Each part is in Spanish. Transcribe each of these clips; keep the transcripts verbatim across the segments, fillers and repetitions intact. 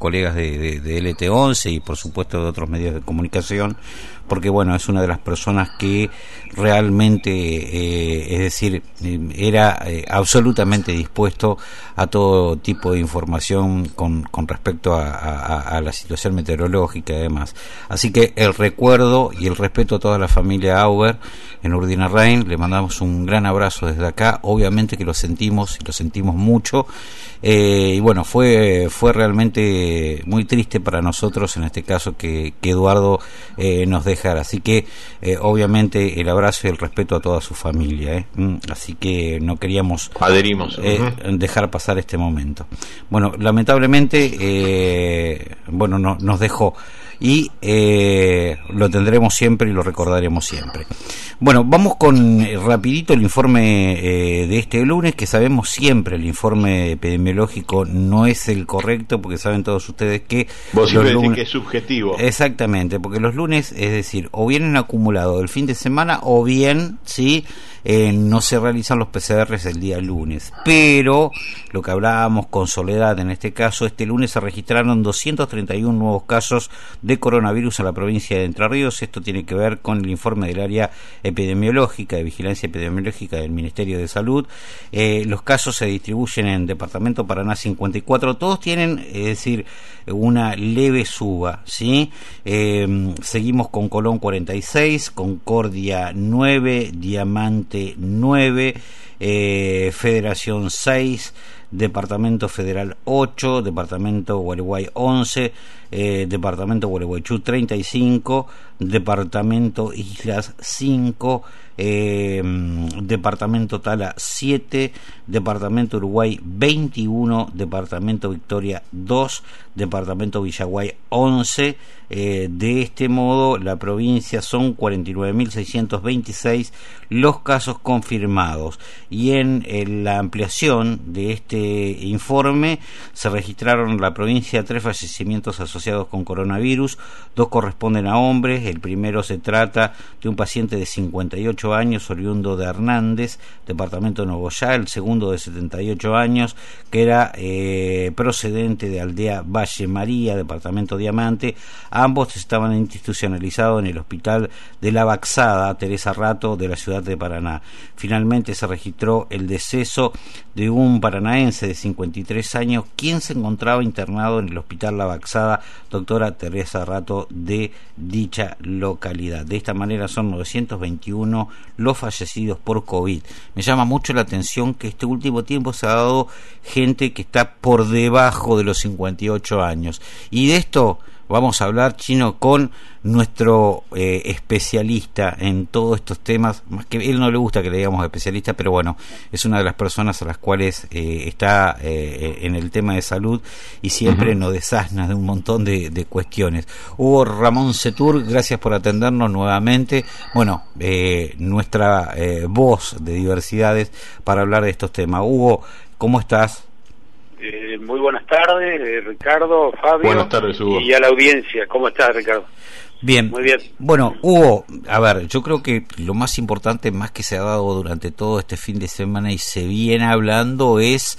colegas de, de, de L T once y por supuesto de otros medios de comunicación, porque bueno, es una de las personas que realmente, eh, es decir, era eh, absolutamente dispuesto a todo tipo de información con, con respecto a, a, a la situación meteorológica y demás. Así que el recuerdo y el respeto a toda la familia Auger en Urdinarrain, le mandamos un gran abrazo desde acá, obviamente que lo sentimos y lo sentimos mucho, eh, y bueno, fue fue realmente muy triste para nosotros en este caso que, que Eduardo eh, nos dejara, así que eh, obviamente el abrazo y el respeto a toda su familia, ¿eh? Así que no queríamos adherimos eh, uh-huh. dejar pasar este momento. Bueno, lamentablemente eh, bueno no, nos dejó y eh, lo tendremos siempre y lo recordaremos siempre. Bueno, vamos con eh, rapidito el informe eh, de este lunes, que sabemos siempre el informe epidemiológico no es el correcto, porque saben todos ustedes que vos siempre lunes... decís que es subjetivo. Exactamente, porque los lunes, es decir, o vienen acumulados el fin de semana o bien, sí, eh, no se realizan los P C Rs el día lunes. Pero lo que hablábamos con Soledad en este caso, este lunes se registraron doscientos treinta y uno nuevos casos de coronavirus en la provincia de Entre Ríos. Esto tiene que ver con el informe del área epidemiológica, de vigilancia epidemiológica del Ministerio de Salud. Eh, los casos se distribuyen en Departamento Paraná cincuenta y cuatro, todos tienen, es decir, una leve suba, ¿sí? Eh, seguimos con Colón cuarenta y seis, Concordia nueve, Diamante nueve, eh, Federación seis, Departamento Federal ocho, Departamento Gualeguay once, eh, Departamento Gualeguaychú treinta y cinco, Departamento Islas cinco, eh, Departamento Tala siete, Departamento Uruguay veintiuno, Departamento Victoria dos, Departamento Villaguay once. Eh, de este modo la provincia son cuarenta y nueve mil seiscientos veintiséis los casos confirmados, y en, en la ampliación de este informe se registraron en la provincia tres fallecimientos asociados con coronavirus. Dos corresponden a hombres. El primero se trata de un paciente de cincuenta y ocho años oriundo de Hernández, departamento de Nogoyá. El segundo de setenta y ocho años, que era eh, procedente de Aldea Valle María, departamento Diamante. Ambos estaban institucionalizados en el hospital de La Baxada, Teresa Rato, de la ciudad de Paraná. Finalmente se registró el deceso de un paranaense de cincuenta y tres años, quien se encontraba internado en el hospital La Baxada, doctora Teresa Rato, de dicha localidad. De esta manera son novecientos veintiuno los fallecidos por COVID. Me llama mucho la atención que este último tiempo se ha dado gente que está por debajo de los cincuenta y ocho años, y de esto vamos a hablar, Chino, con nuestro eh, especialista en todos estos temas. Más que él no le gusta que le digamos especialista, pero bueno, es una de las personas a las cuales eh, está eh, en el tema de salud y siempre uh-huh. nos desasna de un montón de, de cuestiones. Hugo Ramón Setur, gracias por atendernos nuevamente. Bueno, eh, nuestra eh, voz de diversidades para hablar de estos temas. Hugo, ¿cómo estás? Eh, muy buenas tardes, eh, Ricardo, Fabio. Buenas tardes, Hugo. Y a la audiencia. ¿Cómo estás, Ricardo? Bien. Muy bien. Bueno, Hugo, a ver, yo creo que lo más importante, más que se ha dado durante todo este fin de semana y se viene hablando, es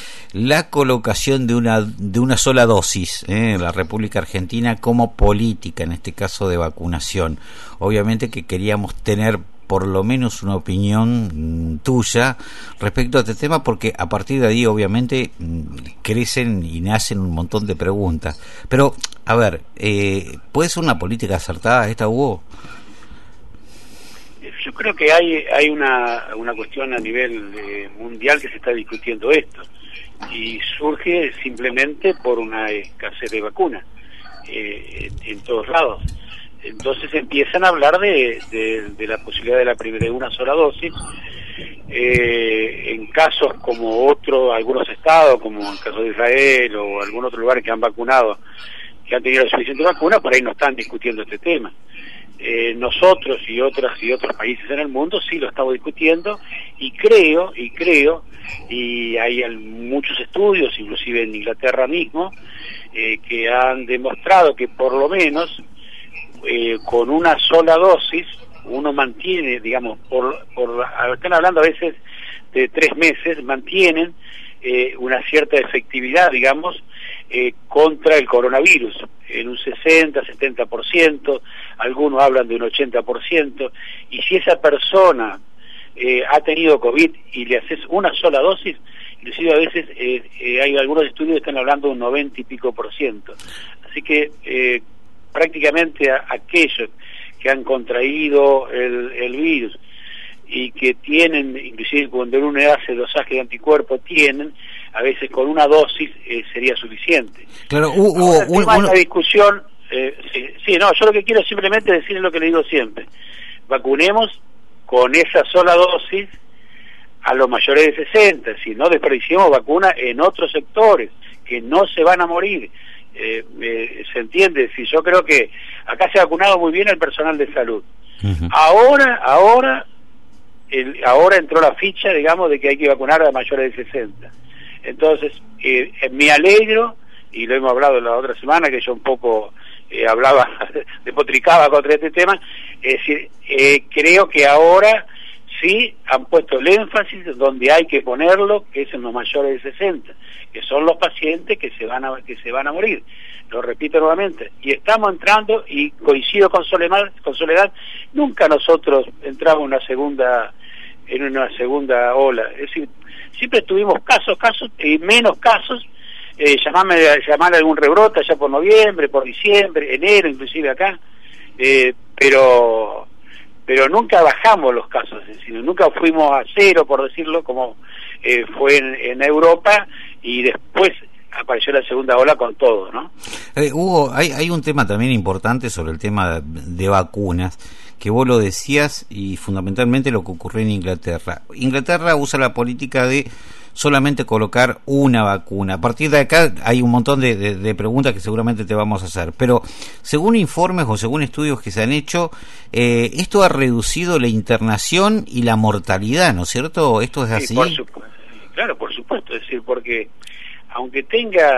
la colocación de una de una sola dosis ¿eh? en la República Argentina como política, en este caso de vacunación. Obviamente que queríamos tener por lo menos una opinión mm, tuya respecto a este tema, porque a partir de ahí obviamente mm, crecen y nacen un montón de preguntas. Pero, a ver, eh, ¿puede ser una política acertada esta, Hugo? Yo creo que hay hay una, una cuestión a nivel eh, mundial que se está discutiendo esto, y surge simplemente por una escasez de vacunas eh, en, en todos lados. Entonces empiezan a hablar de, de, de la posibilidad de la primera de una sola dosis. Eh, en casos como otro, algunos estados, como el caso de Israel o algún otro lugar que han vacunado, que han tenido suficiente vacuna, por ahí no están discutiendo este tema. Eh, nosotros y otras y otros países en el mundo sí lo estamos discutiendo, y creo, y creo, y hay muchos estudios, inclusive en Inglaterra mismo, eh, que han demostrado que por lo menos Eh, con una sola dosis uno mantiene, digamos, por, por están hablando a veces de tres meses, mantienen eh, una cierta efectividad, digamos, eh, contra el coronavirus, en un sesenta, setenta por ciento, algunos hablan de un ochenta por ciento, y si esa persona eh, ha tenido COVID y le haces una sola dosis, inclusive a veces eh, eh, hay algunos estudios que están hablando de un noventa y pico por ciento. Así que eh, prácticamente a, aquellos que han contraído el, el virus y que tienen, inclusive cuando uno hace dosaje de anticuerpos, tienen, a veces con una dosis eh, sería suficiente. Claro, hubo uh, uh, una uh, discusión, eh, sí, sí, no, yo lo que quiero simplemente decir es lo que le digo siempre: vacunemos con esa sola dosis a los mayores de sesenta, si no desperdiciemos vacuna en otros sectores que no se van a morir. Eh, eh, se entiende, si yo creo que acá se ha vacunado muy bien el personal de salud. Uh-huh. Ahora, ahora, el, ahora entró la ficha, digamos, de que hay que vacunar a mayores de sesenta. Entonces, eh, me alegro, y lo hemos hablado la otra semana, que yo un poco eh, hablaba, despotricaba contra este tema, es decir, eh, creo que ahora sí han puesto el énfasis donde hay que ponerlo, que es en los mayores de sesenta, que son los pacientes que se van a que se van a morir. Lo repito nuevamente, y estamos entrando, y coincido con Soledad, con Soledad, nunca nosotros entramos en una segunda en una segunda ola, es decir, siempre tuvimos casos, casos y menos casos, eh, llamarme, llamar a algún rebrote allá por noviembre, por diciembre, enero, inclusive acá, eh, pero pero nunca bajamos los casos, es decir, nunca fuimos a cero, por decirlo, como eh, fue en, en Europa, y después apareció la segunda ola con todo, ¿no? Eh, Hugo, hay, hay un tema también importante sobre el tema de, de vacunas, que vos lo decías, y fundamentalmente lo que ocurrió en Inglaterra. Inglaterra usa la política de solamente colocar una vacuna. A partir de acá hay un montón de, de, de preguntas que seguramente te vamos a hacer, pero según informes o según estudios que se han hecho, eh, esto ha reducido la internación y la mortalidad, ¿no es cierto? ¿Esto es así? Sí, por supuesto. Claro, por supuesto, es decir, porque aunque tenga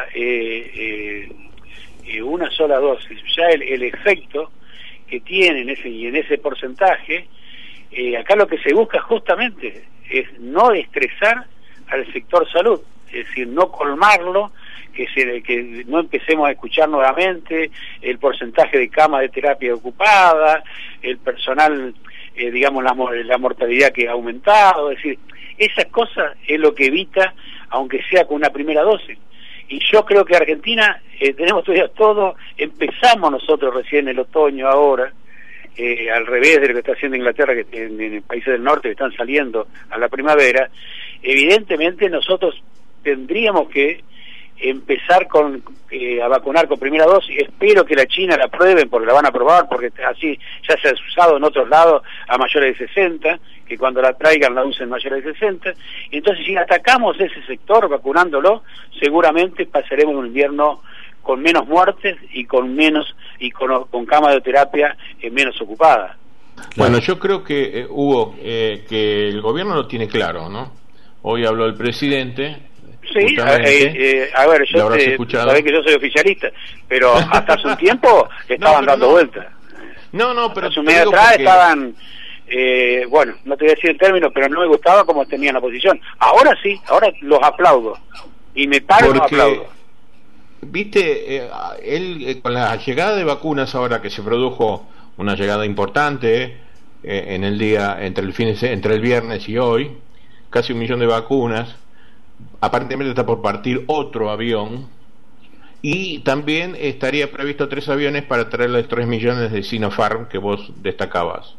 eh, eh, una sola dosis, ya el, el efecto que tiene en ese, y en ese porcentaje, eh, acá lo que se busca justamente es no estresar al sector salud, es decir, no colmarlo, que se que no empecemos a escuchar nuevamente el porcentaje de camas de terapia ocupada, el personal, eh, digamos, la, la mortalidad que ha aumentado, es decir, esas cosas es lo que evita, aunque sea con una primera dosis. Y yo creo que Argentina, eh, tenemos todavía todo, empezamos nosotros recién el otoño ahora, eh, al revés de lo que está haciendo Inglaterra, que en, en países del norte que están saliendo a la primavera. Evidentemente nosotros tendríamos que empezar con eh, a vacunar con primera dosis. Espero que la China la aprueben, porque la van a aprobar, porque así ya se ha usado en otros lados a mayores de sesenta, que cuando la traigan la usen mayores de sesenta. Entonces, si atacamos ese sector vacunándolo, seguramente pasaremos un invierno con menos muertes y con menos y con, con camas de terapia eh, menos ocupadas. Bueno, yo creo que eh, Hugo, eh, que el gobierno lo tiene claro, ¿no? Hoy habló el presidente. Sí, eh, eh, a ver, yo te, sabés que yo soy oficialista, pero hasta hace un tiempo estaban no, dando no. vueltas. No, no, pero hace un mes atrás porque... estaban, eh, bueno, no te voy a decir el término, pero no me gustaba cómo tenían la posición. Ahora sí, ahora los aplaudo, y me paro y los aplaudo. Viste, eh, él eh, con la llegada de vacunas ahora que se produjo una llegada importante eh, en el día, entre el fin de, entre el viernes y hoy, casi un millón de vacunas. Aparentemente está por partir otro avión, y también estaría previsto tres aviones para traer los tres millones de Sinopharm que vos destacabas.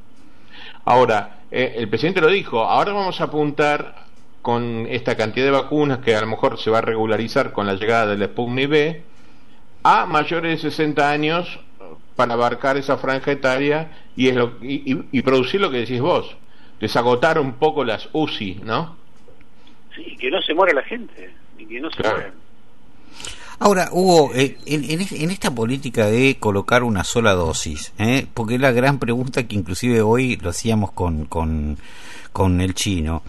Ahora, eh, el presidente lo dijo, ahora vamos a apuntar con esta cantidad de vacunas que a lo mejor se va a regularizar con la llegada del Sputnik V a mayores de sesenta años para abarcar esa franja etaria y, es lo, y, y, y producir lo que decís vos, desagotar un poco las U C I, ¿no? Y que no se muera la gente, y que no se claro. muera. Ahora, Hugo, eh, en, en, en esta política de colocar una sola dosis, ¿eh? porque es la gran pregunta que inclusive hoy lo hacíamos con, con, con el chino,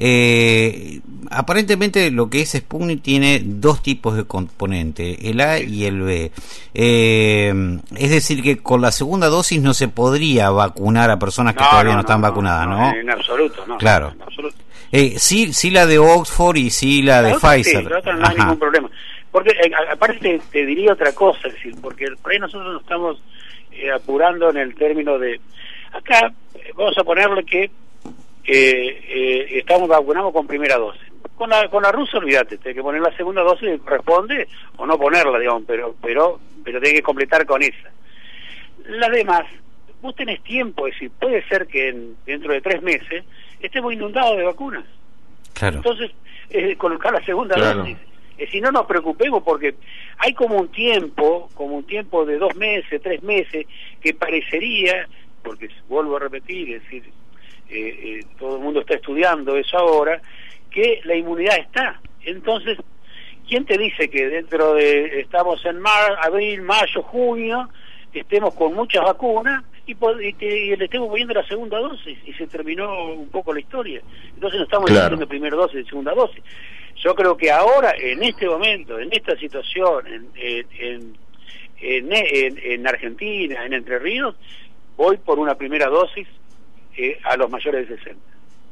eh, aparentemente lo que es Sputnik tiene dos tipos de componente, el A y el B. Eh, es decir, que con la segunda dosis no se podría vacunar a personas que no, todavía no, no están no, vacunadas, ¿no? ¿no? En absoluto, no. Claro. En absoluto. Eh, sí, sí la de Oxford y sí la de la otra, Pfizer. Sí, la otra no hay ningún problema. Porque eh, aparte te, te diría otra cosa, es decir, porque por ahí nosotros nos estamos eh, apurando en el término de, acá eh, vamos a ponerle que eh, eh, estamos vacunados con primera dosis. Con la, con la rusa, olvídate, tiene que poner la segunda dosis que corresponde, o no ponerla, digamos, pero pero pero tiene que completar con esa. Las demás, vos tenés tiempo, es decir, puede ser que en, dentro de tres meses estemos inundados de vacunas. Claro. Entonces, eh, colocar la segunda claro. dosis. Eh, si no nos preocupemos, porque hay como un tiempo, como un tiempo de dos meses, tres meses, que parecería, porque vuelvo a repetir, es decir, eh, eh, todo el mundo está estudiando eso ahora, que la inmunidad está. Entonces, ¿quién te dice que dentro de, estamos en mar, abril, mayo, junio, estemos con muchas vacunas y, y, te, y le estemos poniendo la segunda dosis y se terminó un poco la historia? Entonces no estamos claro. diciendo primera dosis y segunda dosis. Yo creo que ahora, en este momento, en esta situación, en, en, en, en, en, en Argentina, en Entre Ríos, voy por una primera dosis eh, a los mayores de sesenta.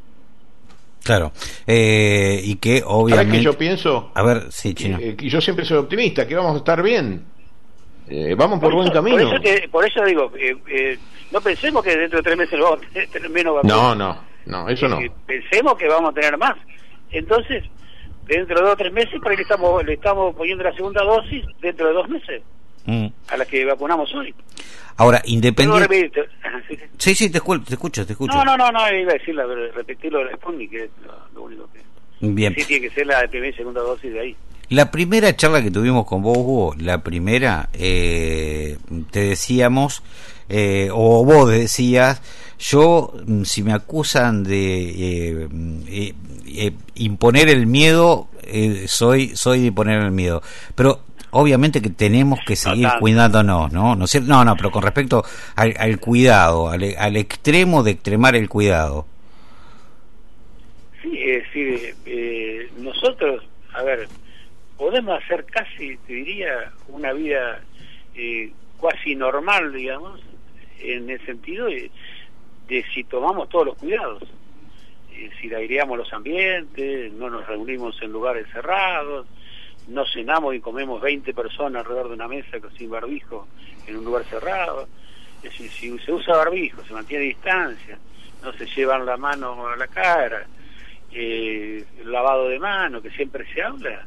Claro, eh, y que obviamente... ¿Sabes qué yo pienso? A ver, sí, Chino. Eh, yo siempre soy optimista, que vamos a estar bien. Eh, vamos por, por eso, buen camino. Por eso, te, por eso digo, eh, eh, no pensemos que dentro de tres meses vamos a tener menos vacunas. No, no, no, eso no. Eh, pensemos que vamos a tener más. Entonces, dentro de dos o tres meses, por ahí le estamos, le estamos poniendo la segunda dosis dentro de dos meses, mm. a la que vacunamos hoy. Ahora, independiente... Sí, sí. sí, sí, te escucho, te escucho, te escucho. No, no, no, no, iba a decir, la, repetirlo de la Sputnik, que es lo, lo único que... Bien. Sí, tiene que ser la primera y segunda dosis de ahí. La primera charla que tuvimos con vos, Hugo, la primera, eh, te decíamos, eh, o vos decías, yo, si me acusan de eh, eh, eh, imponer el miedo, eh, soy soy de imponer el miedo. Pero obviamente que tenemos que seguir no cuidándonos, ¿no? No, no, no, pero con respecto al, al cuidado, al, al extremo de extremar el cuidado. Sí, es decir, eh, nosotros, a ver, podemos hacer casi, te diría, una vida eh, casi normal, digamos, en el sentido de, de si tomamos todos los cuidados. Eh, si aireamos los ambientes, no nos reunimos en lugares cerrados, no cenamos y comemos veinte personas alrededor de una mesa sin barbijo en un lugar cerrado. Es decir, si se usa barbijo, se mantiene distancia, no se llevan la mano a la cara, eh, el lavado de mano que siempre se habla,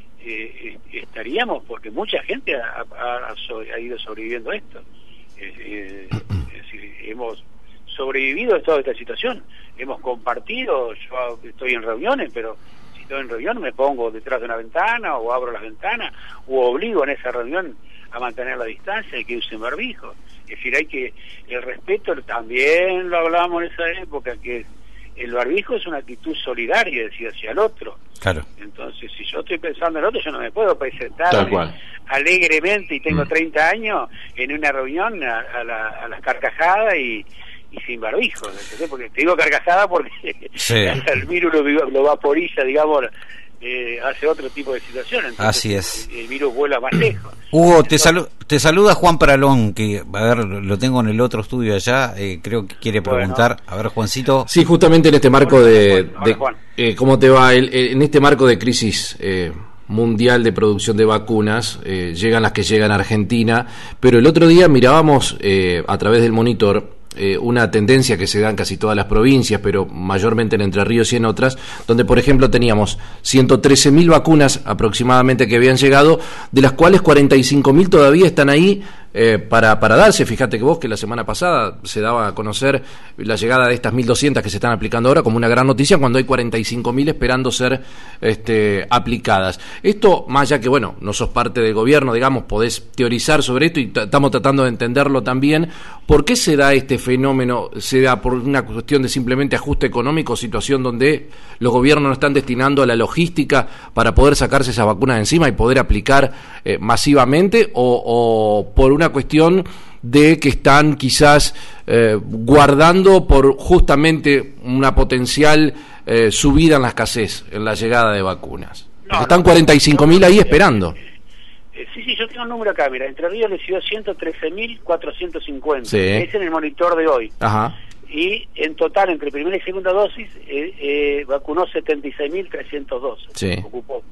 eh, estaríamos, porque mucha gente ha, ha, ha ido sobreviviendo a esto. Eh, eh, es decir, hemos sobrevivido a toda esta situación, hemos compartido, yo estoy en reuniones, pero si estoy en reunión me pongo detrás de una ventana o abro las ventanas o obligo en esa reunión a mantener la distancia y que usen barbijo. Es decir, hay que, el respeto también lo hablábamos en esa época, que el barbijo es una actitud solidaria, es decir, hacia el otro. Claro. Entonces, si yo estoy pensando en el otro, yo no me puedo presentar alegremente y tengo mm. treinta años en una reunión a, a, la, a las carcajadas y, y sin barbijo, ¿entendés? Porque te digo carcajada porque sí. el virus lo, lo vaporiza, digamos, eh, hace otro tipo de situación. Entonces, así es. El, el virus vuela más lejos. Hugo, Entonces, te, salu te saluda Juan Paralón, que, a ver, lo tengo en el otro estudio allá, eh, creo que quiere preguntar. Bueno. A ver, Juancito. Sí, justamente en este marco Hola, de... Juan. de Hola, eh, ¿Cómo te va? El, el, en este marco de crisis... Eh, mundial de producción de vacunas, eh, llegan las que llegan a Argentina, pero el otro día mirábamos eh, a través del monitor eh, una tendencia que se da en casi todas las provincias, pero mayormente en Entre Ríos y en otras, donde por ejemplo teníamos ciento trece mil vacunas aproximadamente que habían llegado, de las cuales cuarenta y cinco mil todavía están ahí eh, para, para darse. Fíjate que vos que la semana pasada se daba a conocer la llegada de estas mil doscientas que se están aplicando ahora como una gran noticia, cuando hay cuarenta y cinco mil esperando ser este, aplicadas. Esto, más allá que, bueno, no sos parte del gobierno, digamos, podés teorizar sobre esto y estamos tratando de entenderlo también. ¿Por qué se da este fenómeno? ¿Se da por una cuestión de simplemente ajuste económico, situación donde los gobiernos no están destinando a la logística para poder sacarse esas vacunas de encima y poder aplicar eh, masivamente, o, o por una cuestión de que están quizás eh, guardando por justamente una potencial eh, subida en la escasez, en la llegada de vacunas? No, están cuarenta y cinco mil no, no, ahí no, esperando. Eh, sí, sí, yo tengo un número acá, mira, Entre Ríos recibió ciento trece mil cuatrocientos cincuenta, sí. Es en el monitor de hoy. Ajá. Y en total, entre primera y segunda dosis, eh, eh, vacunó setenta y seis mil trescientos doce, sí. ocupó.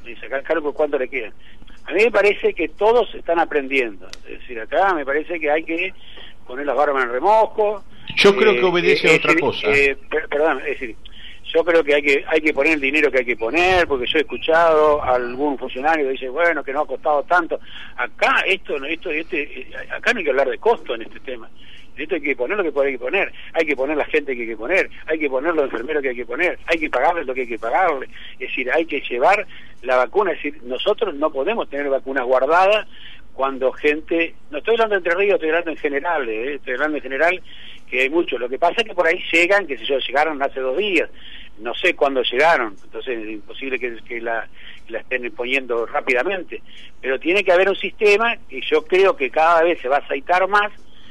y sacar cálculo cuánto le quedan. A mí me parece que todos están aprendiendo, es decir, acá me parece que hay que poner las barbas en remojo. Yo creo eh, que obedece eh, a otra decir, cosa. Eh, per, perdón, es decir, yo creo que hay que hay que poner el dinero que hay que poner, porque yo he escuchado a algún funcionario que dice, bueno, que no ha costado tanto. Acá esto, esto, este, acá no hay que hablar de costo en este tema. Esto hay que poner lo que hay que poner, hay que poner la gente que hay que poner, hay que poner los enfermeros que hay que poner, hay que pagarles lo que hay que pagarle, es decir, hay que llevar la vacuna, es decir, nosotros no podemos tener vacunas guardadas cuando gente, no estoy hablando de Entre Ríos, estoy hablando en general, eh, estoy hablando en general que hay muchos, lo que pasa es que por ahí llegan, que sé yo, llegaron hace dos días, no sé cuándo llegaron, entonces es imposible que, que la, la estén poniendo rápidamente, pero tiene que haber un sistema que yo creo que cada vez se va a aceitar más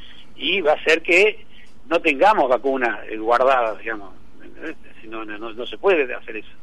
y va a hacer que no tengamos vacunas guardadas, digamos. No, no, no se puede hacer eso.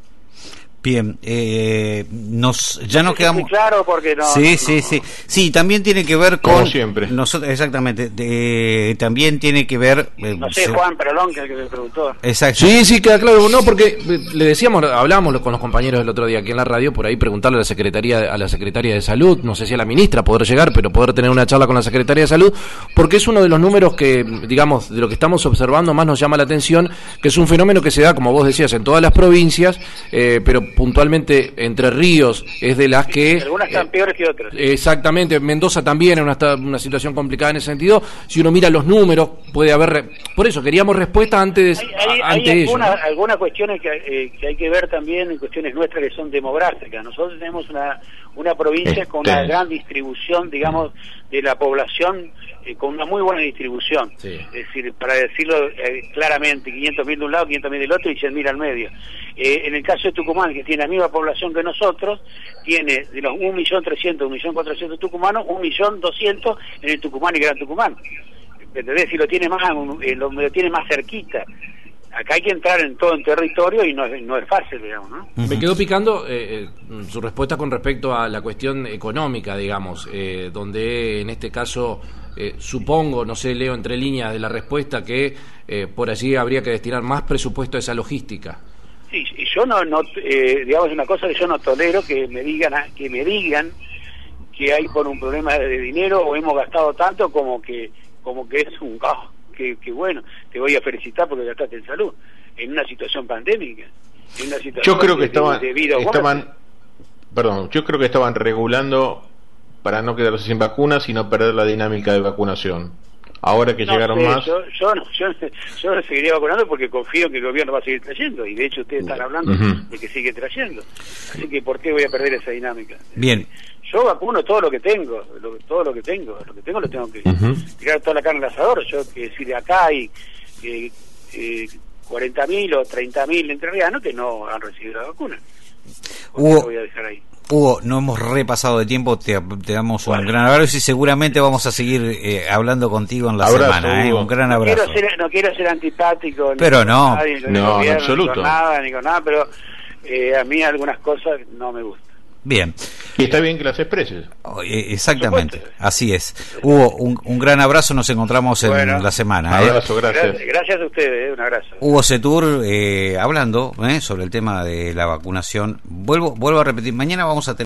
Bien, eh, nos ya nos quedamos. Claro, porque no. Sí, no, sí, no. sí, sí. También tiene que ver con. Como siempre. Nosotros, exactamente. De, también tiene que ver. Eh, no sé, se... Juan Peralón, que es el que me preguntó. Exacto. Sí, sí, queda claro. No, porque le decíamos, hablábamos con los compañeros el otro día aquí en la radio, por ahí preguntarle a la secretaría, a la secretaria de Salud, no sé si a la ministra poder llegar, pero poder tener una charla con la secretaria de Salud, porque es uno de los números que, digamos, de lo que estamos observando más nos llama la atención, que es un fenómeno que se da, como vos decías, en todas las provincias, eh, pero puntualmente Entre Ríos es de las que... Algunas están eh, peores que otras. Exactamente, Mendoza también es una, una situación complicada en ese sentido. Si uno mira los números, puede haber... Re... Por eso, queríamos respuesta antes de... Hay, hay, ante hay ello, algunas, ¿no? algunas cuestiones que, eh, que hay que ver también, en cuestiones nuestras que son demográficas. Nosotros tenemos una, una provincia con una gran distribución, digamos, de la población, eh, con una muy buena distribución. Sí. Es decir, para decirlo eh, claramente, quinientos mil de un lado, quinientos mil del otro y cien mil al medio. Eh, en el caso de Tucumán, que tiene la misma población que nosotros, tiene de los un millón trescientos, un millón cuatrocientos tucumanos, un millón doscientos en el Tucumán y Gran Tucumán. ¿Entendés? Si lo tiene más, eh, lo, lo tiene más cerquita. Acá hay que entrar en todo el territorio y no es, no es fácil, digamos, ¿no? Uh-huh. Me quedó picando eh, eh, su respuesta con respecto a la cuestión económica, digamos, eh, donde en este caso eh, supongo, no sé, leo entre líneas de la respuesta que eh, por allí habría que destinar más presupuesto a esa logística. Sí, y yo no, no eh, digamos, una cosa que yo no tolero, que me digan, que me digan que hay por un problema de dinero o hemos gastado tanto como que, como que es un gasto. Que, que bueno, te voy a felicitar porque gastaste en salud en una situación pandémica, en una situación yo creo que de, estaban, de vida estaban perdón, yo creo que estaban regulando para no quedarse sin vacunas y no perder la dinámica de vacunación. Ahora que no llegaron sé, más yo, yo, no, yo, yo seguiría vacunando porque confío en que el gobierno va a seguir trayendo y de hecho ustedes están hablando uh-huh. de que sigue trayendo, así que ¿por qué voy a perder esa dinámica? Bien. Yo vacuno todo lo que tengo, lo, todo lo que tengo, lo que tengo lo tengo que uh-huh. tirar toda la carne al asador. Yo, que decir, acá hay eh, eh, cuarenta mil o treinta mil entrerrianos que no han recibido la vacuna. Hugo, voy a dejar ahí. Hugo, no hemos repasado de tiempo, te, te damos un bueno. gran abrazo y seguramente vamos a seguir eh, hablando contigo en la abrazo, semana, ¿eh? Un gran abrazo. No quiero ser, no quiero ser antipático, pero ni no, con nadie, ni con no, el gobierno, en absoluto. Ni con nada, ni con nada, pero eh, a mí algunas cosas no me gustan. Bien. Y está bien que las expreses. Exactamente, así es. Hugo, un, un gran abrazo, nos encontramos en bueno, la semana. Un abrazo, ¿eh? gracias. gracias. Gracias a ustedes, ¿eh? Un abrazo. Hugo Setur, eh, hablando ¿eh? sobre el tema de la vacunación. Vuelvo, vuelvo a repetir, mañana vamos a tener